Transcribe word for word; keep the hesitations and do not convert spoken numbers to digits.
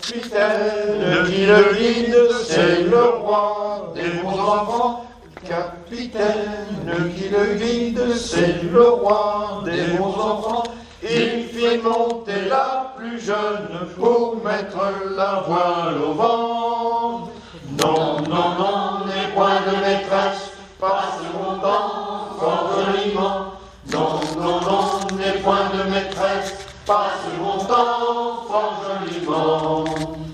Capitaine qui le guide, c'est le roi des bons enfants. Capitaine qui le guide, c'est le roi des bons enfants. Il fit monter la plus jeune pour mettre la voile au vent. Non, non, non, n'aie point de maîtresse, passe mon temps fort joliment. Non, non, non, n'aie point de maîtresse, passe mon